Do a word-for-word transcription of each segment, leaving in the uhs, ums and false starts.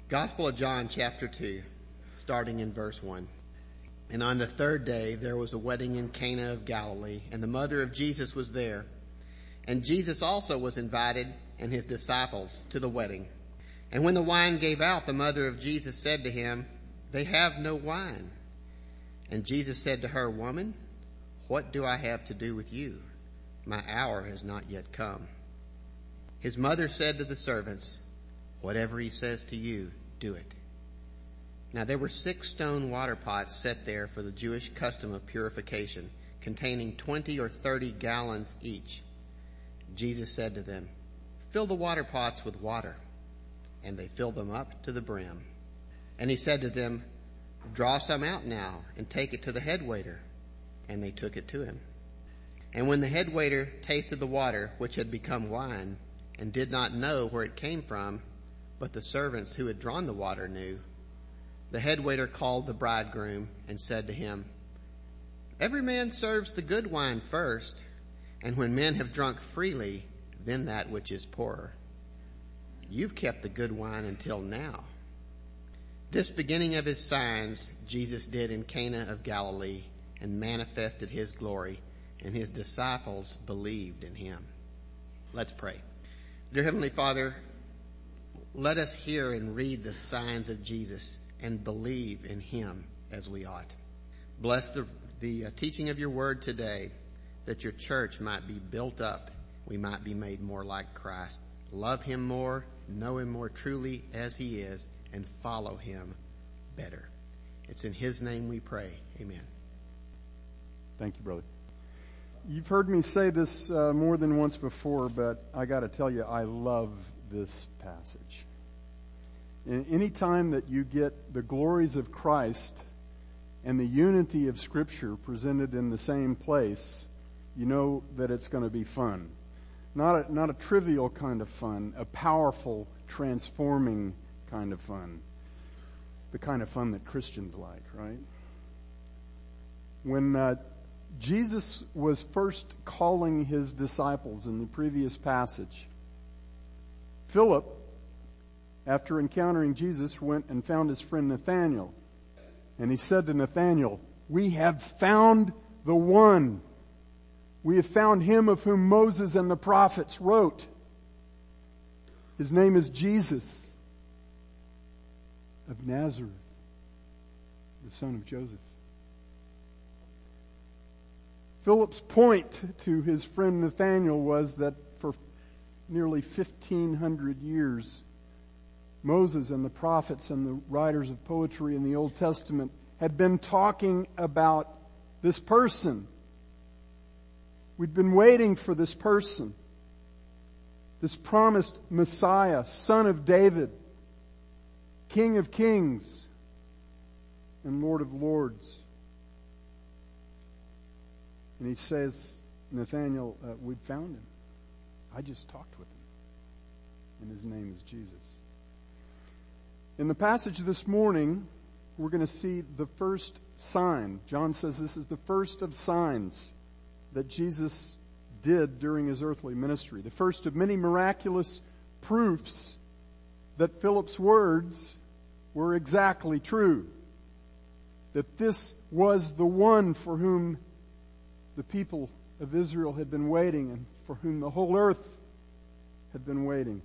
Gospel of John, chapter two, starting in verse one. And on the third day there was a wedding in Cana of Galilee, and the mother of Jesus was there. And Jesus also was invited, and his disciples, to the wedding. And when the wine gave out, the mother of Jesus said to him, "They have no wine." And Jesus said to her, "Woman, what do I have to do with you? My hour has not yet come." His mother said to the servants, "Whatever he says to you, do it." Now there were six stone water pots set there for the Jewish custom of purification, containing twenty or thirty gallons each. Jesus said to them, "Fill the water pots with water." And they filled them up to the brim. And he said to them, "Draw some out now and take it to the head waiter." And they took it to him. And when the head waiter tasted the water, which had become wine, and did not know where it came from, but the servants who had drawn the water knew, the head waiter called the bridegroom and said to him, "Every man serves the good wine first, and when men have drunk freely, then that which is poorer. You've kept the good wine until now." This beginning of his signs Jesus did in Cana of Galilee, and manifested his glory, and his disciples believed in him. Let's pray. Dear Heavenly Father, let us hear and read the signs of Jesus and believe in him as we ought. Bless the, the uh, teaching of your word today, that your church might be built up, we might be made more like Christ. Love him more, know him more truly as he is, and follow him better. It's in his name we pray. Amen. Thank you, brother. You've heard me say this uh, more than once before, but I got to tell you, I love this passage. And any time that you get the glories of Christ and the unity of Scripture presented in the same place, you know that it's going to be fun. Not a, not a trivial kind of fun, a powerful, transforming kind of fun. The kind of fun that Christians like, right? When uh, Jesus was first calling his disciples in the previous passage, Philip, after encountering Jesus, went and found his friend Nathanael. And he said to Nathanael, "We have found the one. We have found him of whom Moses and the prophets wrote. His name is Jesus of Nazareth, the son of Joseph." Philip's point to his friend Nathanael was that for nearly fifteen hundred years, Moses and the prophets and the writers of poetry in the Old Testament had been talking about this person. We'd been waiting for this person, this promised Messiah, son of David, King of kings and Lord of lords. And he says, "Nathanael, uh, we've found him. I just talked with him. And his name is Jesus." In the passage this morning, we're going to see the first sign. John says this is the first of signs that Jesus did during his earthly ministry. The first of many miraculous proofs that Philip's words were exactly true. That this was the one for whom the people of Israel had been waiting and for whom the whole earth had been waiting.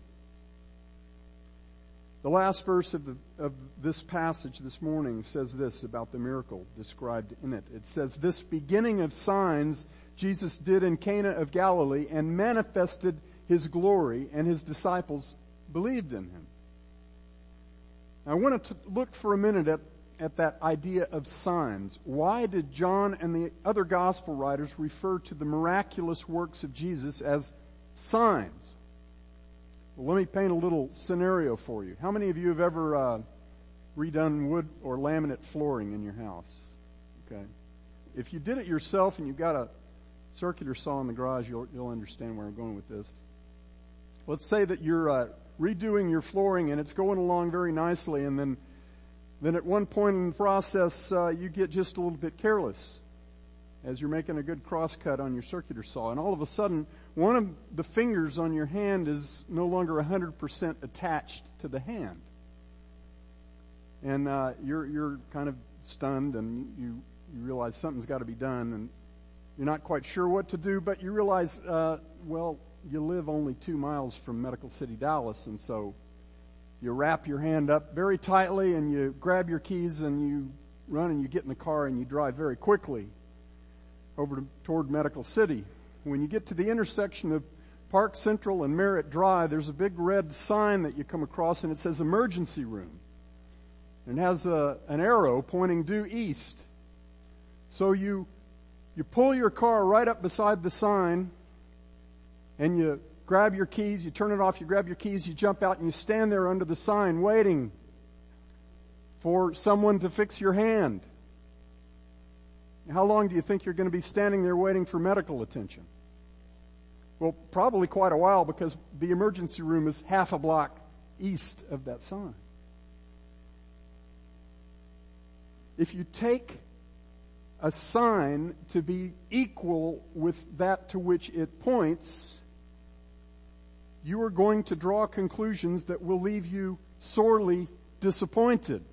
The last verse of, the, of this passage this morning says this about the miracle described in it. It says, "This beginning of signs Jesus did in Cana of Galilee and manifested his glory, and his disciples believed in him." Now, I want to look for a minute at, at that idea of signs. Why did John and the other gospel writers refer to the miraculous works of Jesus as signs? Well, let me paint a little scenario for you. How many of you have ever uh, redone wood or laminate flooring in your house? Okay. If you did it yourself and you got a circular saw in the garage, you'll, you'll understand where I'm going with this. Let's say that you're uh, redoing your flooring and it's going along very nicely, and then then at one point in the process uh, you get just a little bit careless as you're making a good cross cut on your circular saw, and all of a sudden one of the fingers on your hand is no longer one hundred percent attached to the hand. And uh, you're you're kind of stunned, and you, you realize something's got to be done, and you're not quite sure what to do, but you realize, uh, well, you live only two miles from Medical City, Dallas, and so you wrap your hand up very tightly, and you grab your keys, and you run, and you get in the car, and you drive very quickly over to, toward Medical City. When you get to the intersection of Park Central and Merritt Drive, there's a big red sign that you come across, and it says emergency room. And it has a, an arrow pointing due east. So you, you pull your car right up beside the sign, and you grab your keys, you turn it off, you grab your keys, you jump out, and you stand there under the sign waiting for someone to fix your hand. How long do you think you're going to be standing there waiting for medical attention? Well, probably quite a while, because the emergency room is half a block east of that sign. If you take a sign to be equal with that to which it points, you are going to draw conclusions that will leave you sorely disappointed.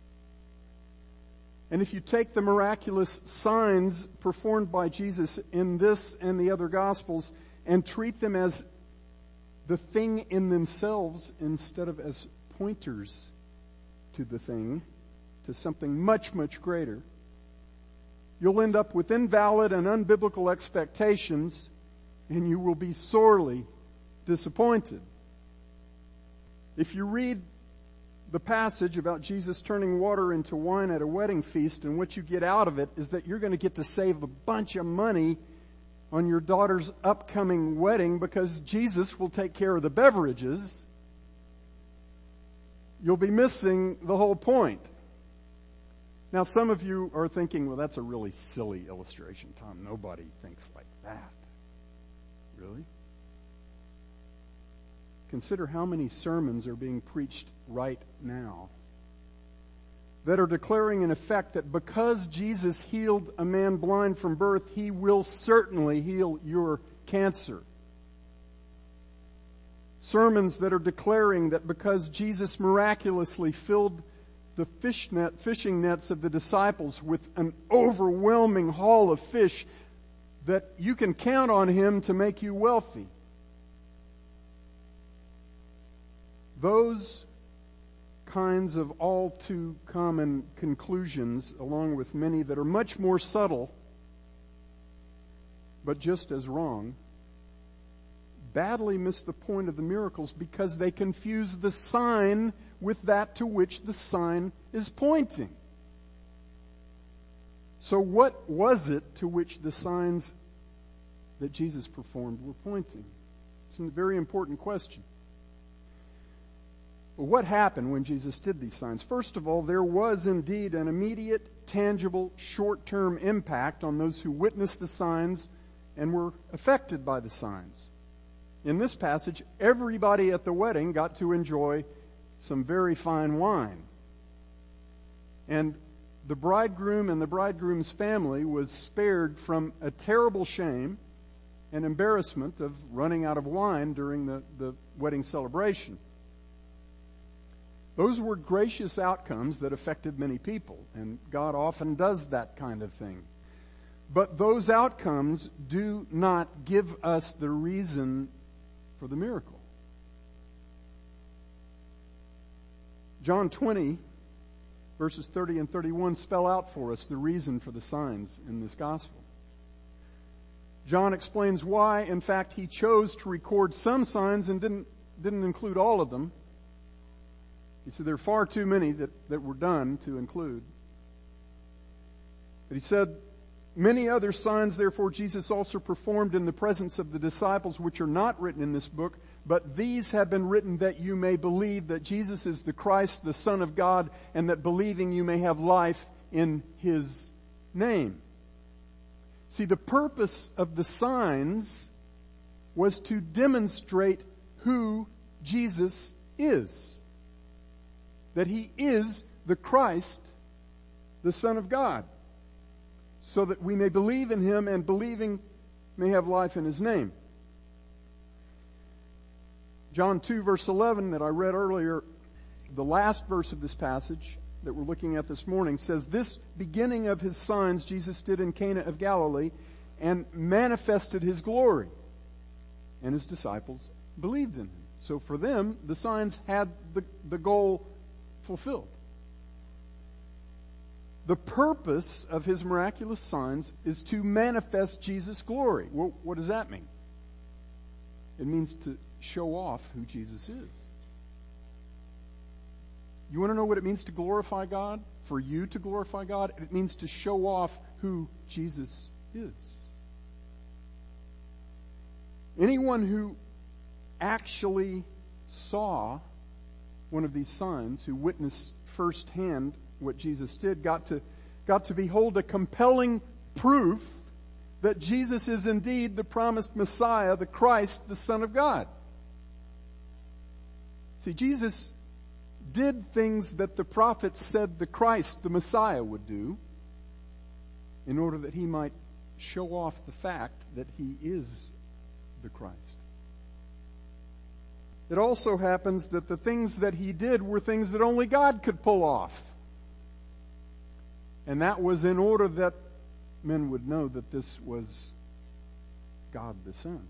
And if you take the miraculous signs performed by Jesus in this and the other Gospels and treat them as the thing in themselves instead of as pointers to the thing, to something much, much greater, you'll end up with invalid and unbiblical expectations, and you will be sorely disappointed. If you read the passage about Jesus turning water into wine at a wedding feast, and what you get out of it is that you're going to get to save a bunch of money on your daughter's upcoming wedding because Jesus will take care of the beverages, you'll be missing the whole point. Now, some of you are thinking, well, that's a really silly illustration, Tom. Nobody thinks like that. Really? Consider how many sermons are being preached right now that are declaring in effect that because Jesus healed a man blind from birth, he will certainly heal your cancer. Sermons that are declaring that because Jesus miraculously filled the fish net, fishing nets of the disciples with an overwhelming haul of fish, that you can count on him to make you wealthy. Those kinds of all too common conclusions, along with many that are much more subtle, but just as wrong, badly miss the point of the miracles because they confuse the sign with that to which the sign is pointing. So what was it to which the signs that Jesus performed were pointing? It's a very important question. Well, what happened when Jesus did these signs? First of all, there was indeed an immediate, tangible, short-term impact on those who witnessed the signs and were affected by the signs. In this passage, everybody at the wedding got to enjoy some very fine wine. And the bridegroom and the bridegroom's family was spared from a terrible shame and embarrassment of running out of wine during the, the wedding celebration. Those were gracious outcomes that affected many people, and God often does that kind of thing. But those outcomes do not give us the reason for the miracle. John twenty, verses thirty and thirty-one spell out for us the reason for the signs in this gospel. John explains why, in fact, he chose to record some signs and didn't, didn't include all of them. He said there are far too many that, that were done to include. But he said, many other signs, therefore, Jesus also performed in the presence of the disciples, which are not written in this book, but these have been written that you may believe that Jesus is the Christ, the Son of God, and that believing you may have life in his name. See, the purpose of the signs was to demonstrate who Jesus is. That he is the Christ, the Son of God, so that we may believe in him and believing may have life in his name. John two verse eleven that I read earlier, the last verse of this passage, that we're looking at this morning says, this beginning of his signs Jesus did in Cana of Galilee and manifested his glory. And his disciples believed in him. So for them, the signs had the, the goal fulfilled. The purpose of his miraculous signs is to manifest Jesus' glory. Well, what does that mean? It means to show off who Jesus is. You want to know what it means to glorify God? For you to glorify God? It means to show off who Jesus is. Anyone who actually saw one of these signs, who witnessed firsthand what Jesus did, got to, got to behold a compelling proof that Jesus is indeed the promised Messiah, the Christ, the Son of God. See, Jesus did things that the prophets said the Christ, the Messiah, would do in order that he might show off the fact that he is the Christ. It also happens that the things that he did were things that only God could pull off. And that was in order that men would know that this was God the Son.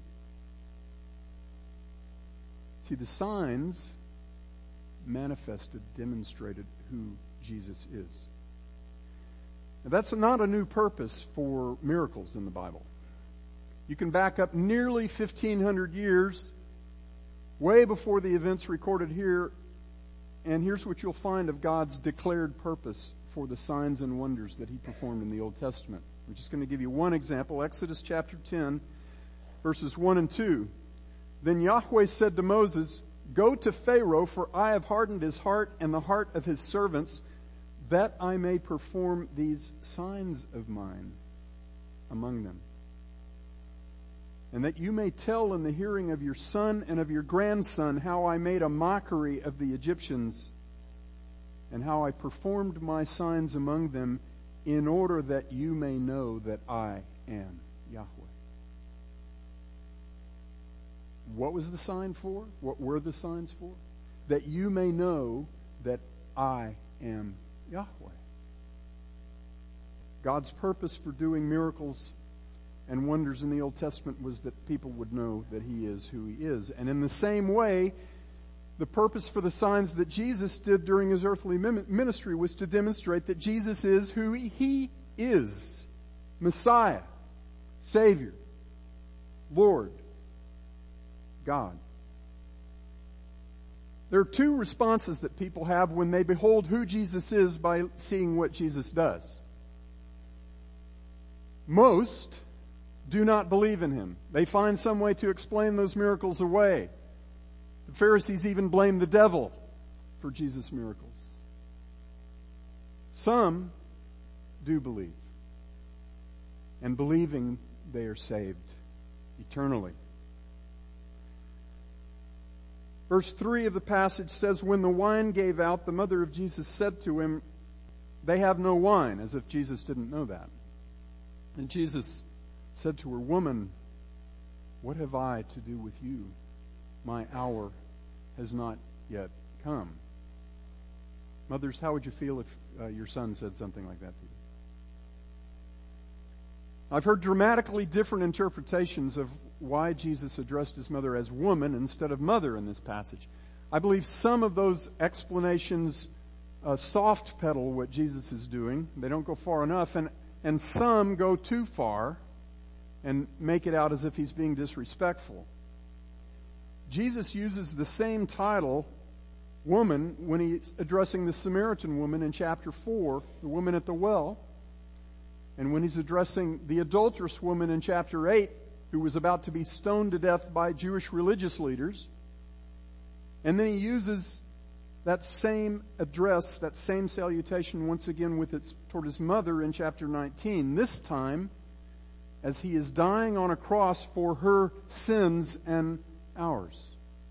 See, the signs manifested, demonstrated who Jesus is. Now, that's not a new purpose for miracles in the Bible. You can back up nearly fifteen hundred years, way before the events recorded here, and here's what you'll find of God's declared purpose for the signs and wonders that he performed in the Old Testament. I'm just going to give you one example. Exodus chapter ten, verses one and two. Then Yahweh said to Moses, "Go to Pharaoh, for I have hardened his heart and the heart of his servants, that I may perform these signs of mine among them. And that you may tell in the hearing of your son and of your grandson how I made a mockery of the Egyptians and how I performed my signs among them, in order that you may know that I am Yahweh." What was the sign for? What were the signs for? That you may know that I am Yahweh. God's purpose for doing miracles and wonders in the Old Testament was that people would know that he is who he is. And in the same way, the purpose for the signs that Jesus did during his earthly ministry was to demonstrate that Jesus is who he is. Messiah, Savior, Lord, God. There are two responses that people have when they behold who Jesus is by seeing what Jesus does. Most do not believe in him. They find some way to explain those miracles away. The Pharisees even blame the devil for Jesus' miracles. Some do believe. And believing, they are saved eternally. Verse three of the passage says, "When the wine gave out, the mother of Jesus said to him, 'They have no wine,' as if Jesus didn't know that. And Jesus said to her, 'Woman, what have I to do with you? My hour has not yet come.'" Mothers, how would you feel if uh, your son said something like that to you? I've heard dramatically different interpretations of why Jesus addressed his mother as woman instead of mother in this passage. I believe some of those explanations uh, soft pedal what Jesus is doing. They don't go far enough, and, and some go too far and make it out as if he's being disrespectful. Jesus uses the same title, woman, when he's addressing the Samaritan woman in chapter four, the woman at the well, and when he's addressing the adulterous woman in chapter eight, who was about to be stoned to death by Jewish religious leaders. And then he uses that same address, that same salutation once again with its toward his mother in chapter nineteen, this time as he is dying on a cross for her sins and ours.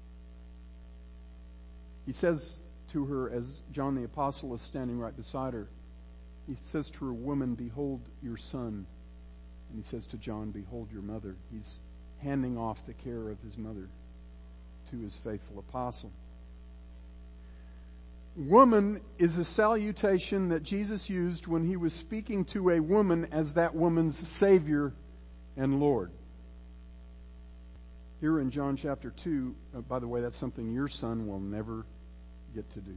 He says to her, as John the Apostle is standing right beside her, he says to her, "Woman, behold your son." And he says to John, "Behold your mother." He's handing off the care of his mother to his faithful apostle. woman is a salutation that Jesus used when he was speaking to a woman as that woman's Savior and Lord. Here in John chapter two, uh, by the way, that's something your son will never get to do.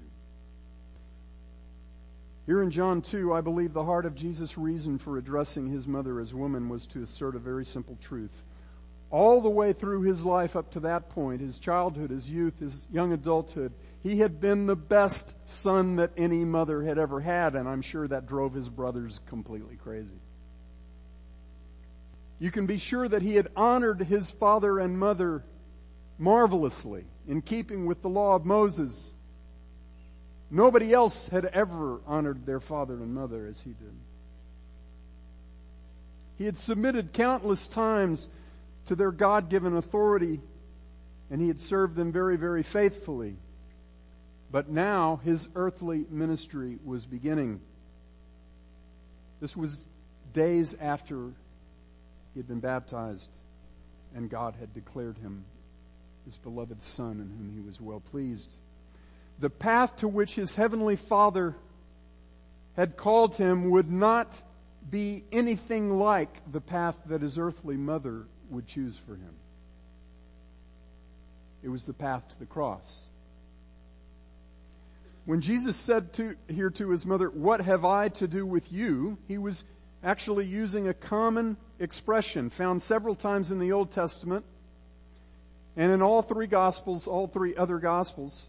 Here in John two, I believe the heart of Jesus' reason for addressing his mother as woman was to assert a very simple truth. All the way through his life up to that point, his childhood, his youth, his young adulthood, he had been the best son that any mother had ever had, and I'm sure that drove his brothers completely crazy. You can be sure that he had honored his father and mother marvelously, in keeping with the law of Moses. Nobody else had ever honored their father and mother as he did. He had submitted countless times to their God-given authority, and he had served them very, very faithfully. But now his earthly ministry was beginning. This was days after he had been baptized, and God had declared him his beloved Son in whom he was well pleased. The path to which his heavenly Father had called him would not be anything like the path that his earthly mother would choose for him. It was the path to the cross. When Jesus said to, here to his mother, "What have I to do with you?" he was actually using a common expression found several times in the Old Testament and in all three Gospels, all three other Gospels.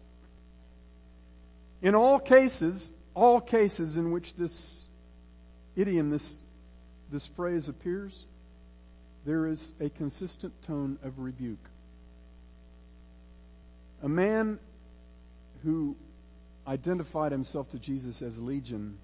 In all cases, all cases in which this idiom, this, this phrase appears, there is a consistent tone of rebuke. A man who identified himself to Jesus as Legion,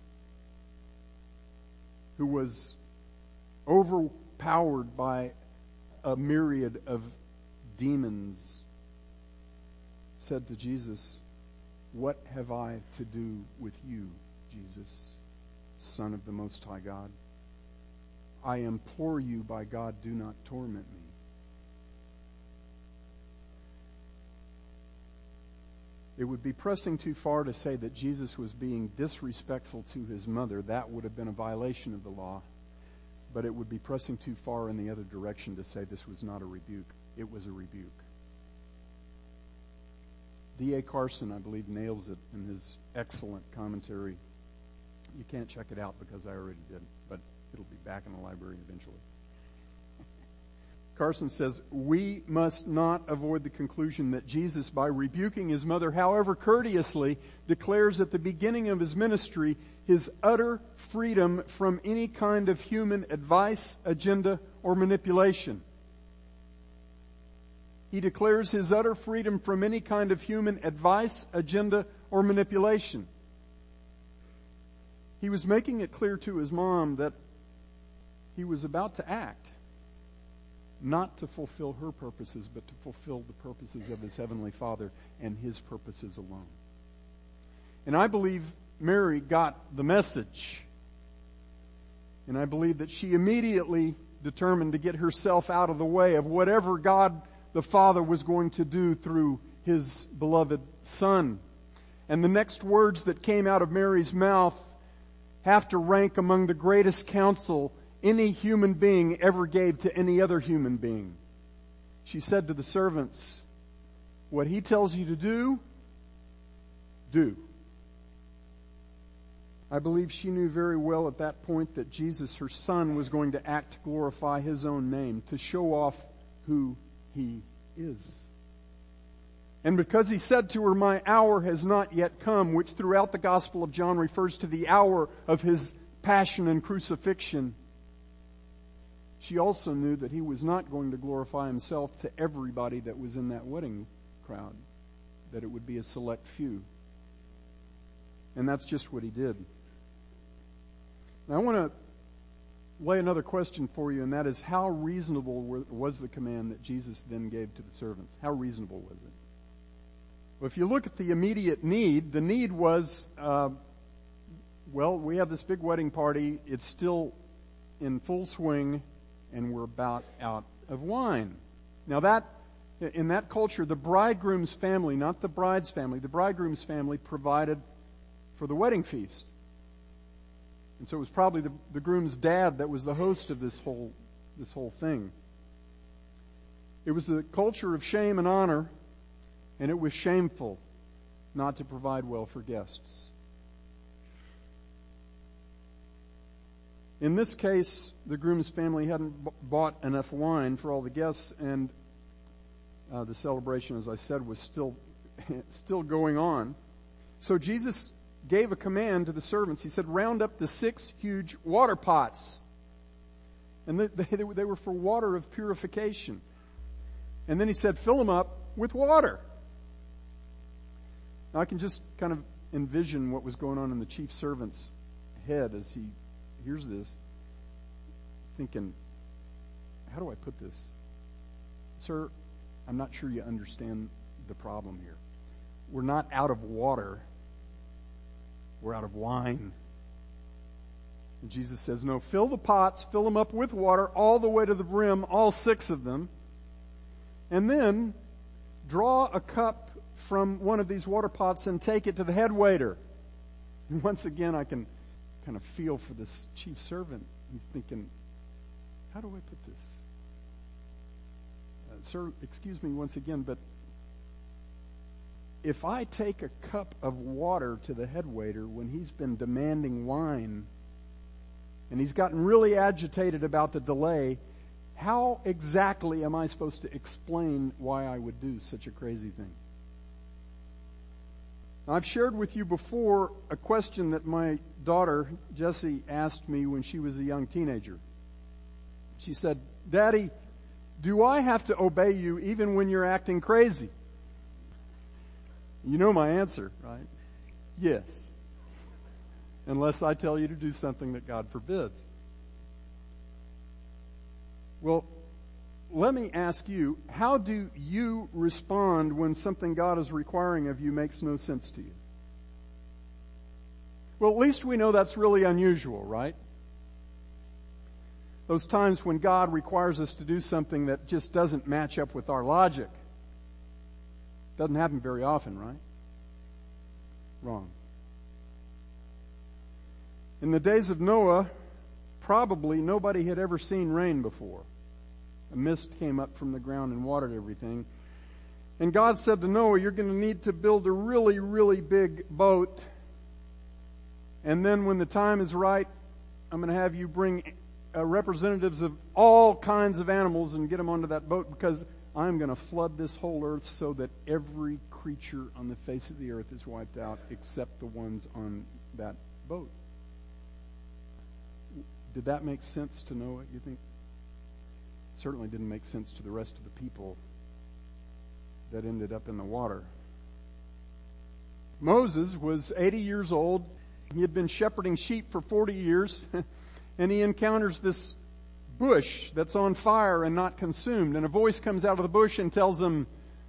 who was overpowered by a myriad of demons, said to Jesus, "What have I to do with you, Jesus, Son of the Most High God? I implore you by God, do not torment me." It would be pressing too far to say that Jesus was being disrespectful to his mother. That would have been a violation of the law. But it would be pressing too far in the other direction to say this was not a rebuke. It was a rebuke. D A Carson, I believe, nails it in his excellent commentary. You can't check it out because I already did, but it'll be back in the library eventually. Carson says, "We must not avoid the conclusion that Jesus, by rebuking his mother, however courteously, declares at the beginning of his ministry his utter freedom from any kind of human advice, agenda, or manipulation. He declares his utter freedom from any kind of human advice, agenda, or manipulation. He was making it clear to his mom that he was about to act, not to fulfill her purposes, but to fulfill the purposes of his heavenly Father and his purposes alone. And I believe Mary got the message. And I believe that she immediately determined to get herself out of the way of whatever God the Father was going to do through his beloved Son. And the next words that came out of Mary's mouth have to rank among the greatest counsel any human being ever gave to any other human being. She said to the servants, "What he tells you to do, do." I believe she knew very well at that point that Jesus, her Son, was going to act to glorify his own name, to show off who he is. And because he said to her, "My hour has not yet come," which throughout the Gospel of John refers to the hour of his passion and crucifixion, she also knew that he was not going to glorify himself to everybody that was in that wedding crowd, that it would be a select few. And that's just what he did. Now I want to lay another question for you, and that is, how reasonable was the command that Jesus then gave to the servants? How reasonable was it? Well, if you look at the immediate need, the need was, uh, well, we have this big wedding party. It's still in full swing, and we're about out of wine. Now that, in that culture, the bridegroom's family, not the bride's family, the bridegroom's family provided for the wedding feast. And so it was probably the, the groom's dad that was the host of this whole, this whole thing. It was a culture of shame and honor, and it was shameful not to provide well for guests. In this case, the groom's family hadn't b- bought enough wine for all the guests, and uh, the celebration, as I said, was still still going on. So Jesus gave a command to the servants. He said, round up the six huge water pots. And they, they, they were for water of purification. And then he said, fill them up with water. Now I can just kind of envision what was going on in the chief servant's head as he hears this. Thinking, how do I put this? Sir, I'm not sure you understand the problem here. We're not out of water. We're out of wine. And Jesus says, no, fill the pots, fill them up with water all the way to the brim, all six of them. And then draw a cup from one of these water pots and take it to the head waiter. And once again, I can kind of feel for this chief servant. He's thinking, how do I put this? Uh, sir, excuse me once again, but if I take a cup of water to the head waiter when he's been demanding wine and he's gotten really agitated about the delay, how exactly am I supposed to explain why I would do such a crazy thing? I've shared with you before a question that my daughter, Jessie, asked me when she was a young teenager. She said, Daddy, do I have to obey you even when you're acting crazy? You know my answer, right? Yes. Unless I tell you to do something that God forbids. Well, let me ask you, how do you respond when something God is requiring of you makes no sense to you? Well, at least we know that's really unusual, right? Those times when God requires us to do something that just doesn't match up with our logic. Doesn't happen very often, right? Wrong. In the days of Noah, probably nobody had ever seen rain before. A mist came up from the ground and watered everything. And God said to Noah, you're going to need to build a really, really big boat. And then when the time is right, I'm going to have you bring uh, representatives of all kinds of animals and get them onto that boat, because I'm going to flood this whole earth so that every creature on the face of the earth is wiped out except the ones on that boat. Did that make sense to Noah, you think? Certainly didn't make sense to the rest of the people that ended up in the water. Moses was eighty years old. He had been shepherding sheep for forty years, and he encounters this bush that's on fire and not consumed. And a voice comes out of the bush and tells him,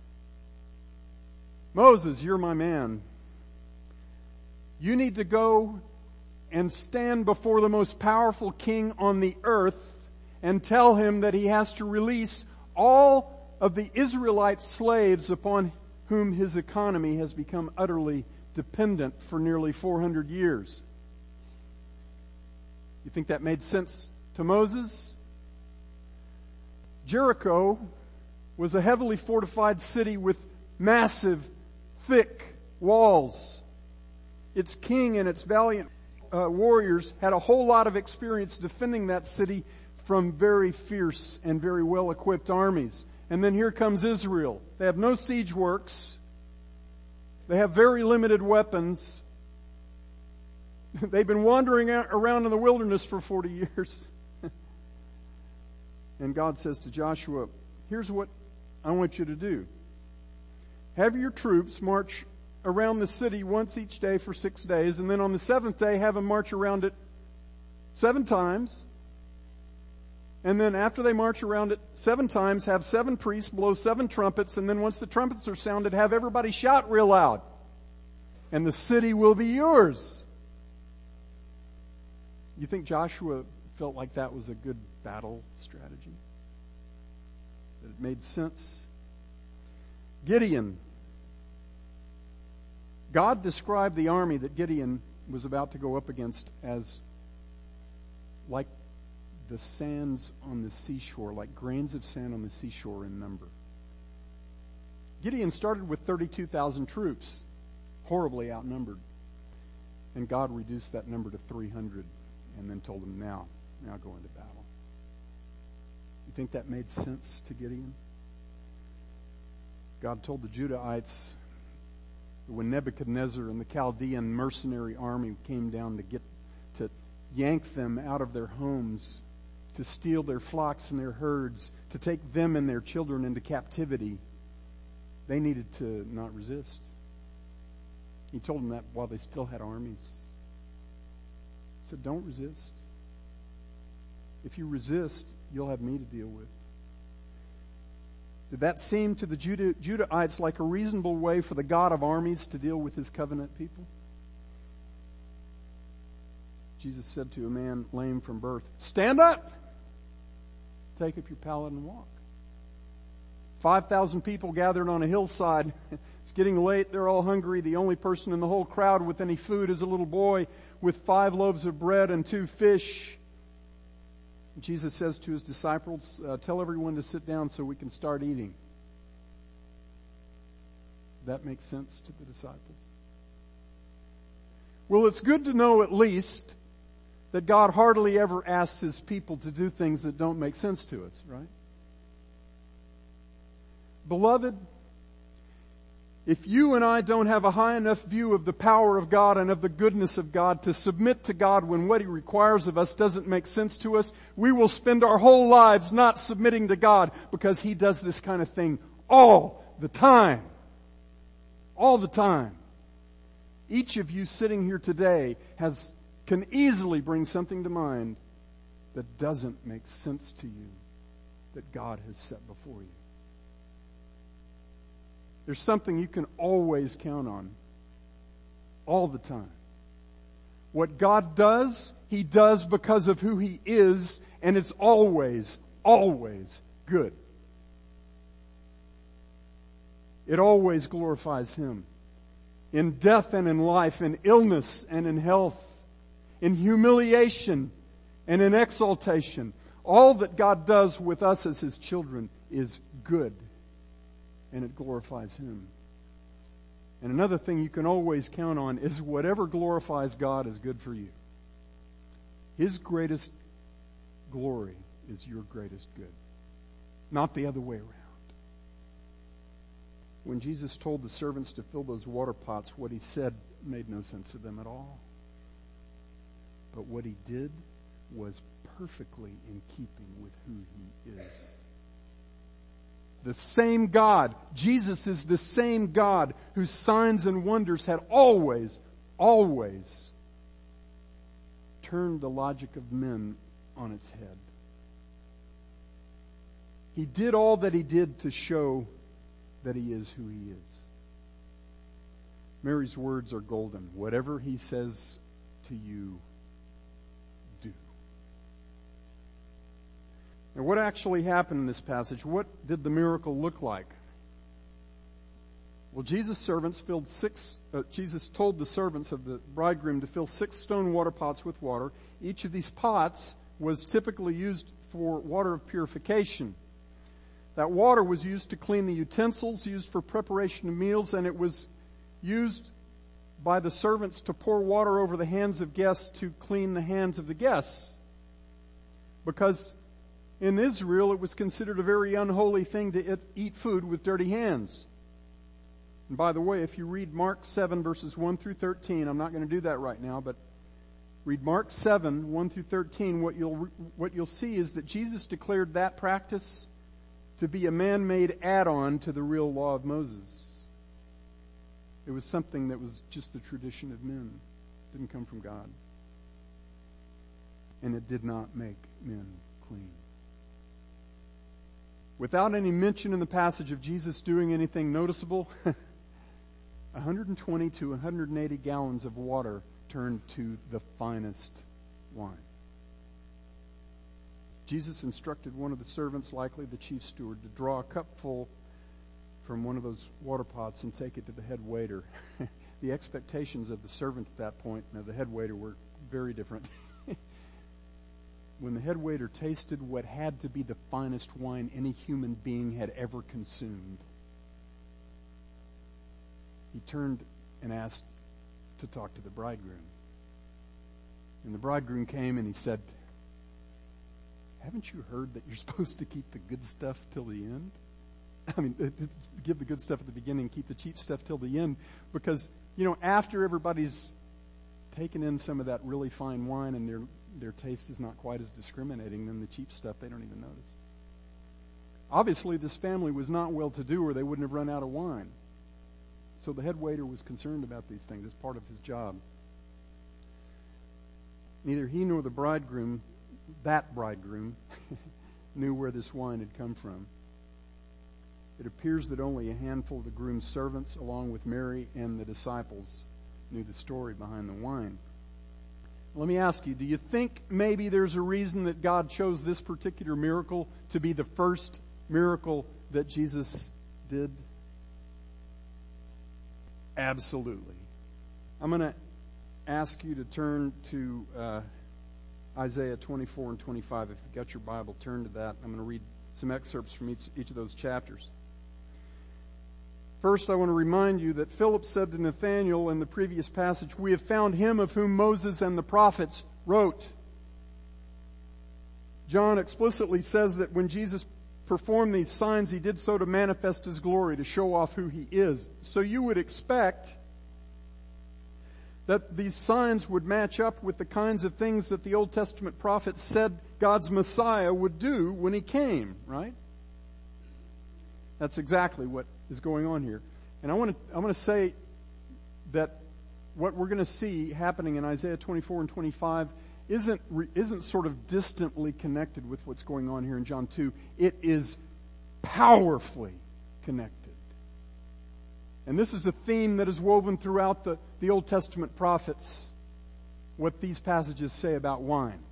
Moses, you're my man. You need to go and stand before the most powerful king on the earth and tell him that he has to release all of the Israelite slaves upon whom his economy has become utterly dependent for nearly four hundred years. You think that made sense to Moses? Jericho was a heavily fortified city with massive, thick walls. Its king and its valiant uh, warriors had a whole lot of experience defending that city from very fierce and very well-equipped armies. And then here comes Israel. They have no siege works. They have very limited weapons. They've been wandering around in the wilderness for forty years. And God says to Joshua, here's what I want you to do. Have your troops march around the city once each day for six days, and then on the seventh day have them march around it seven times. And then after they march around it seven times, have seven priests blow seven trumpets, and then once the trumpets are sounded, have everybody shout real loud. And the city will be yours. You think Joshua felt like that was a good battle strategy? That it made sense? Gideon. God described the army that Gideon was about to go up against as like the sands on the seashore, like grains of sand on the seashore in number. Gideon started with thirty-two thousand troops, horribly outnumbered. And God reduced that number to three hundred and then told him, now, now go into battle. You think that made sense to Gideon? God told the Judahites that when Nebuchadnezzar and the Chaldean mercenary army came down to get to yank them out of their homes, to steal their flocks and their herds, to take them and their children into captivity, they needed to not resist. He told them that while they still had armies. He said, don't resist. If you resist, you'll have me to deal with. Did that seem to the Judah, Judahites like a reasonable way for the God of armies to deal with his covenant people? Jesus said to a man lame from birth, stand up! Take up your pallet and walk. Five thousand people gathered on a hillside. It's getting late. They're all hungry. The only person in the whole crowd with any food is a little boy with five loaves of bread and two fish. Jesus says to his disciples, uh, tell everyone to sit down so we can start eating. That makes sense to the disciples. Well, it's good to know at least that God hardly ever asks his people to do things that don't make sense to us, right? Beloved, if you and I don't have a high enough view of the power of God and of the goodness of God to submit to God when what he requires of us doesn't make sense to us, we will spend our whole lives not submitting to God because he does this kind of thing all the time. All the time. Each of you sitting here today has can easily bring something to mind that doesn't make sense to you that God has set before you. There's something you can always count on. All the time. What God does, he does because of who he is, and it's always, always good. It always glorifies him. In death and in life, in illness and in health, in humiliation and in exaltation. All that God does with us as his children is good. And it glorifies him. And another thing you can always count on is whatever glorifies God is good for you. His greatest glory is your greatest good. Not the other way around. When Jesus told the servants to fill those water pots, what he said made no sense to them at all. But what he did was perfectly in keeping with who he is. The same God, Jesus is the same God whose signs and wonders had always, always turned the logic of men on its head. He did all that he did to show that he is who he is. Mary's words are golden. Whatever he says to you, do. Now, what actually happened in this passage? What did the miracle look like? Well, Jesus' servants filled six, uh, Jesus told the servants of the bridegroom to fill six stone water pots with water. Each of these pots was typically used for water of purification. That water was used to clean the utensils, used for preparation of meals, and it was used by the servants to pour water over the hands of guests to clean the hands of the guests. Because in Israel, it was considered a very unholy thing to eat food with dirty hands. And by the way, if you read Mark seven verses one through thirteen, I'm not going to do that right now, but read Mark seven, one through thirteen, what you'll, what you'll see is that Jesus declared that practice to be a man-made add-on to the real law of Moses. It was something that was just the tradition of men. It didn't come from God. And it did not make men clean. Without any mention in the passage of Jesus doing anything noticeable, one hundred twenty to one hundred eighty gallons of water turned to the finest wine. Jesus instructed one of the servants, likely the chief steward, to draw a cup full from one of those water pots and take it to the head waiter. the expectations of the servant at that point and of the head waiter were very different. When the head waiter tasted what had to be the finest wine any human being had ever consumed, he turned and asked to talk to the bridegroom. And the bridegroom came and he said, haven't you heard that you're supposed to keep the good stuff till the end? I mean, give the good stuff at the beginning, keep the cheap stuff till the end. Because, you know, after everybody's taken in some of that really fine wine and their their taste is not quite as discriminating, then the cheap stuff they don't even notice. Obviously, this family was not well-to-do or they wouldn't have run out of wine. So the head waiter was concerned about these things as part of his job. Neither he nor the bridegroom, that bridegroom, knew where this wine had come from. It appears that only a handful of the groom's servants, along with Mary and the disciples, knew the story behind the wine. Let me ask you, do you think maybe there's a reason that God chose this particular miracle to be the first miracle that Jesus did? Absolutely. I'm going to ask you to turn to uh, Isaiah twenty-four and twenty-five. If you've got your Bible, turn to that. I'm going to read some excerpts from each, each of those chapters. First, I want to remind you that Philip said to Nathanael in the previous passage, we have found him of whom Moses and the prophets wrote. John explicitly says that when Jesus performed these signs, he did so to manifest his glory, to show off who he is. So you would expect that these signs would match up with the kinds of things that the Old Testament prophets said God's Messiah would do when he came, right? That's exactly what is going on here. And I want to, I want to say that what we're going to see happening in Isaiah twenty-four and twenty-five isn't, isn't sort of distantly connected with what's going on here in John two. It is powerfully connected. And this is a theme that is woven throughout the, the Old Testament prophets, what these passages say about wine.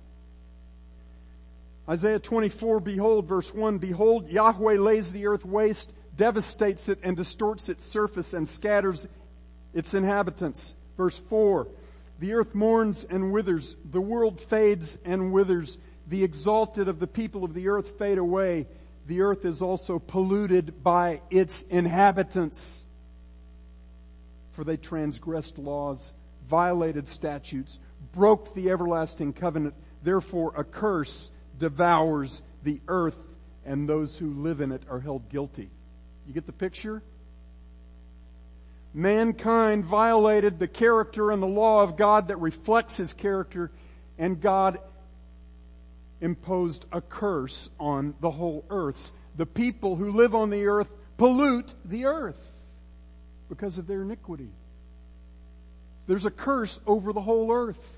Isaiah twenty-four, behold, verse one, behold, Yahweh lays the earth waste, devastates it and distorts its surface and scatters its inhabitants. Verse four, the earth mourns and withers, the world fades and withers, the exalted of the people of the earth fade away, the earth is also polluted by its inhabitants. For they transgressed laws, violated statutes, broke the everlasting covenant, therefore a curse devours the earth, and those who live in it are held guilty. You get the picture? Mankind violated the character and the law of God that reflects his character, and God imposed a curse on the whole earth. The people who live on the earth pollute the earth because of their iniquity. There's a curse over the whole earth.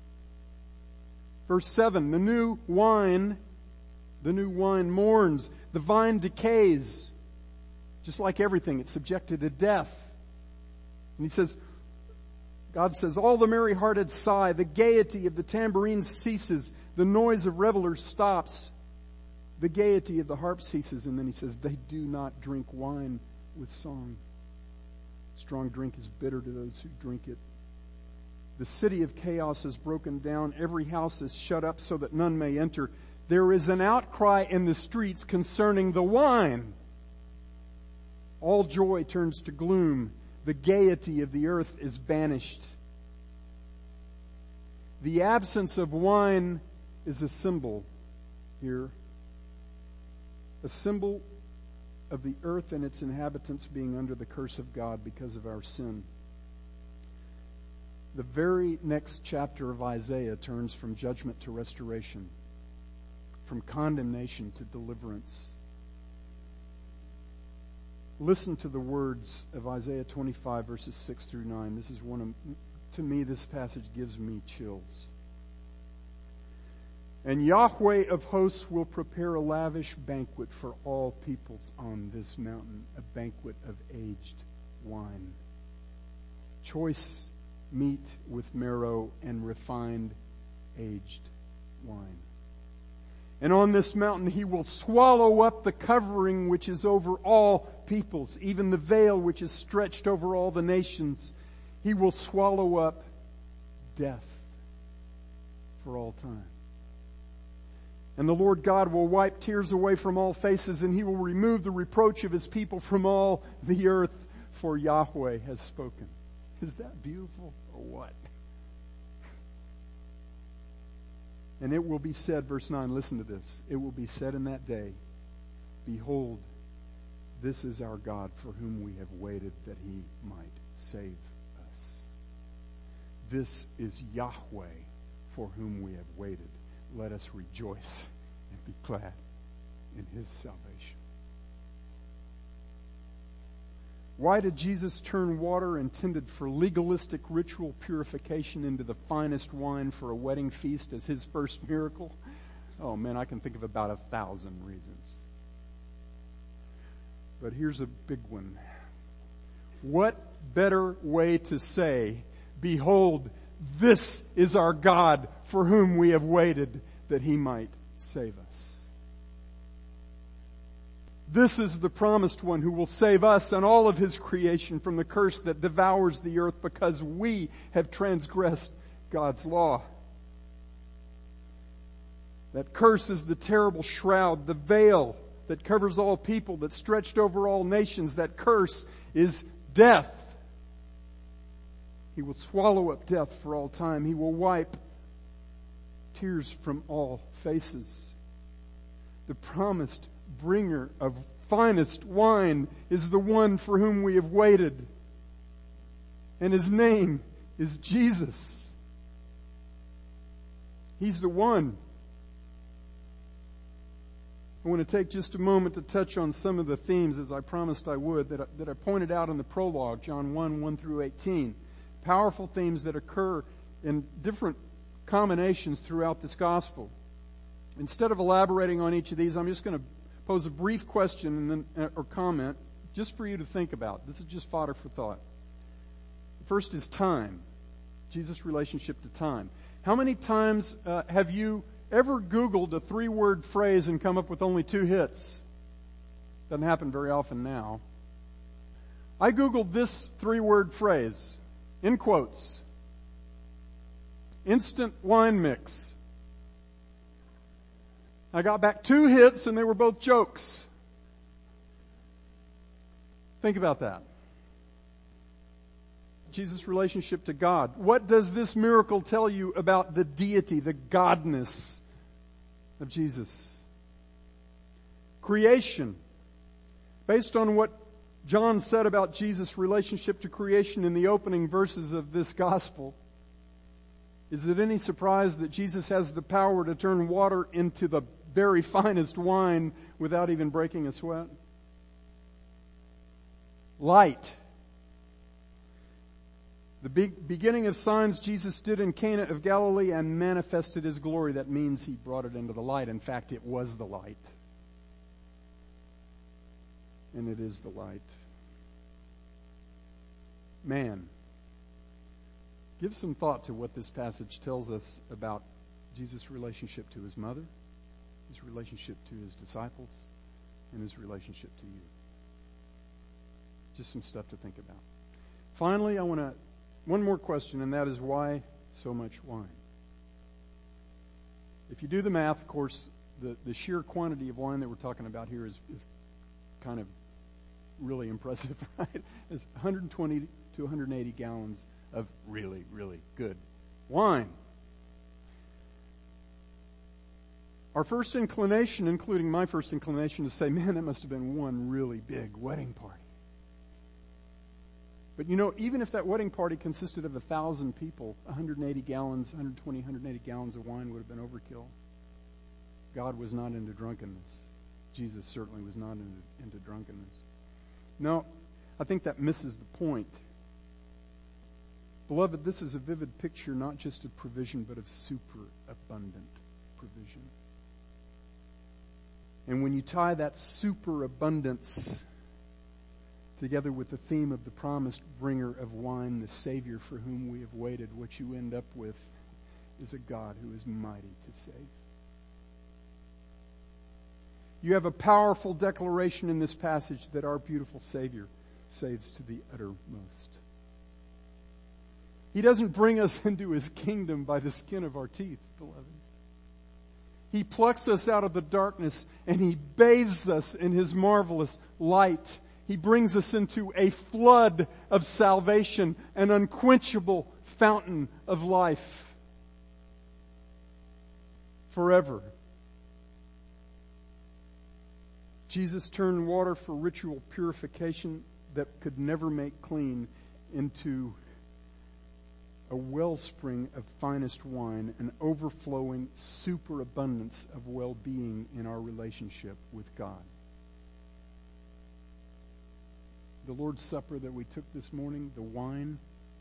Verse seven, the new wine, the new wine mourns. The vine decays. Just like everything, it's subjected to death. And he says, God says, all the merry-hearted sigh, the gaiety of the tambourine ceases, the noise of revelers stops, the gaiety of the harp ceases. And then he says, they do not drink wine with song. Strong drink is bitter to those who drink it. The city of chaos is broken down. Every house is shut up so that none may enter. There is an outcry in the streets concerning the wine. All joy turns to gloom. The gaiety of the earth is banished. The absence of wine is a symbol here. A symbol of the earth and its inhabitants being under the curse of God because of our sin. The very next chapter of Isaiah turns from judgment to restoration, from condemnation to deliverance. Listen to the words of Isaiah twenty-five, verses six through nine. This is one of, to me, this passage gives me chills. And Yahweh of hosts will prepare a lavish banquet for all peoples on this mountain, a banquet of aged wine. Choice meat with marrow and refined aged wine. And on this mountain he will swallow up the covering which is over all peoples, even the veil which is stretched over all the nations. He will swallow up death for all time. And the Lord God will wipe tears away from all faces, and He will remove the reproach of His people from all the earth, for Yahweh has spoken. Is that beautiful or what? And it will be said, verse nine, listen to this. It will be said in that day, behold, this is our God for whom we have waited that He might save us. This is Yahweh for whom we have waited. Let us rejoice and be glad in His salvation. Why did Jesus turn water intended for legalistic ritual purification into the finest wine for a wedding feast as His first miracle? Oh man, I can think of about a thousand reasons. But here's a big one. What better way to say, behold, this is our God for whom we have waited that He might save us. This is the promised one who will save us and all of His creation from the curse that devours the earth because we have transgressed God's law. That curse is the terrible shroud, the veil that covers all people, that stretched over all nations. That curse is death. He will swallow up death for all time. He will wipe tears from all faces. The promised bringer of finest wine is the one for whom we have waited. And His name is Jesus. He's the one. I want to take just a moment to touch on some of the themes, as I promised I would, that I, that I pointed out in the prologue, John one, one through eighteen. Powerful themes that occur in different combinations throughout this gospel. Instead of elaborating on each of these, I'm just going to pose a brief question and then, or comment just for you to think about. This is just fodder for thought. The first is time. Jesus' relationship to time. How many times uh, have you ever Googled a three-word phrase and come up with only two hits? Doesn't happen very often now. I Googled this three-word phrase, in quotes, instant wine mix. I got back two hits and they were both jokes. Think about that. Jesus' relationship to God. What does this miracle tell you about the deity, the godness of Jesus? Creation. Based on what John said about Jesus' relationship to creation in the opening verses of this gospel, is it any surprise that Jesus has the power to turn water into the very finest wine without even breaking a sweat? Light. The big beginning of signs Jesus did in Cana of Galilee and manifested His glory. That means He brought it into the light. In fact, it was the light. And it is the light. Man, give some thought to what this passage tells us about Jesus' relationship to His mother, His relationship to His disciples, and His relationship to you. Just some stuff to think about. Finally, I want to, one more question, and that is why so much wine? If you do the math, of course, the, the sheer quantity of wine that we're talking about here is, is kind of really impressive, right? It's one hundred twenty to one hundred eighty gallons of really, really good wine. Our first inclination, including my first inclination, is to say, man, that must have been one really big wedding party. But you know, even if that wedding party consisted of a thousand people, one hundred eighty gallons, one hundred twenty, one hundred eighty gallons of wine would have been overkill. God was not into drunkenness. Jesus certainly was not into, into drunkenness. No, I think that misses the point. Beloved, this is a vivid picture not just of provision, but of superabundant provision. And when you tie that superabundance together with the theme of the promised bringer of wine, the Savior for whom we have waited, what you end up with is a God who is mighty to save. You have a powerful declaration in this passage that our beautiful Savior saves to the uttermost. He doesn't bring us into His kingdom by the skin of our teeth, beloved. He plucks us out of the darkness and He bathes us in His marvelous light. He brings us into a flood of salvation, an unquenchable fountain of life. Forever. Jesus turned water for ritual purification that could never make clean into a wellspring of finest wine, an overflowing superabundance of well-being in our relationship with God. The Lord's Supper that we took this morning, the wine,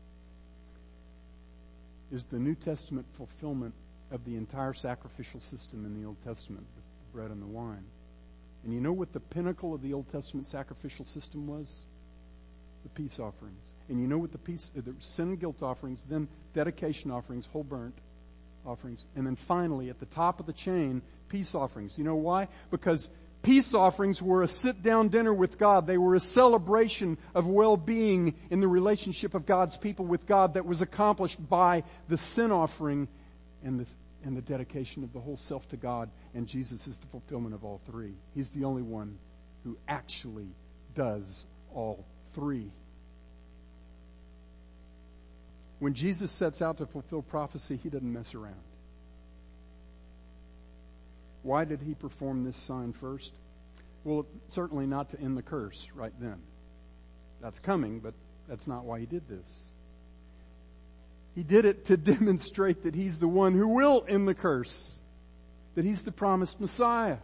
is the New Testament fulfillment of the entire sacrificial system in the Old Testament, the bread and the wine. And you know what the pinnacle of the Old Testament sacrificial system was? The peace offerings. And you know what the peace, the sin and guilt offerings, then dedication offerings, whole burnt offerings, and then finally at the top of the chain, peace offerings. You know why? Because peace offerings were a sit-down dinner with God. They were a celebration of well-being in the relationship of God's people with God that was accomplished by the sin offering and the, and the dedication of the whole self to God. And Jesus is the fulfillment of all three. He's the only one who actually does all three. When Jesus sets out to fulfill prophecy, He doesn't mess around. Why did He perform this sign first? Well, certainly not to end the curse right then. That's coming, but that's not why He did this. He did it to demonstrate that He's the one who will end the curse, that He's the promised Messiah.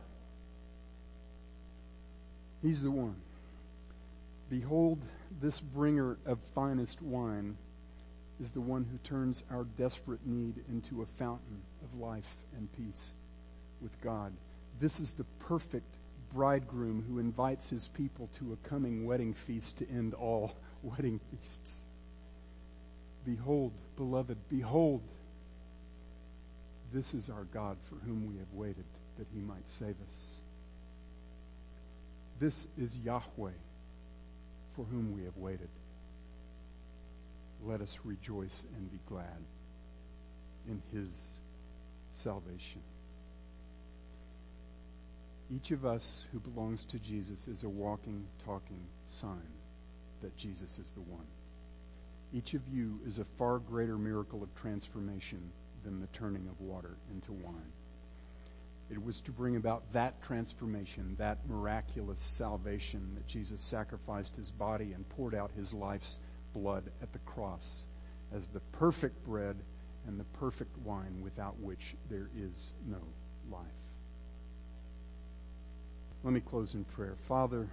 He's the one. Behold, this bringer of finest wine is the one who turns our desperate need into a fountain of life and peace with God. This is the perfect bridegroom who invites his people to a coming wedding feast to end all wedding feasts. Behold, beloved, behold, this is our God for whom we have waited, that He might save us. This is Yahweh, for whom we have waited. Let us rejoice and be glad in His salvation. Each of us who belongs to Jesus is a walking, talking sign that Jesus is the one. Each of you is a far greater miracle of transformation than the turning of water into wine. It was to bring about that transformation, that miraculous salvation, that Jesus sacrificed His body and poured out His life's blood at the cross as the perfect bread and the perfect wine without which there is no life. Let me close in prayer. Father,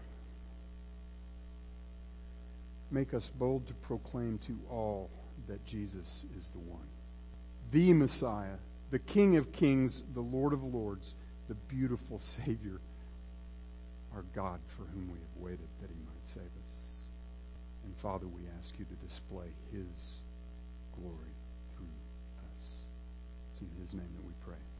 make us bold to proclaim to all that Jesus is the one, the Messiah, the King of kings, the Lord of lords, the beautiful Savior, our God for whom we have waited that He might save us. And Father, we ask You to display His glory through us. It's in His name that we pray.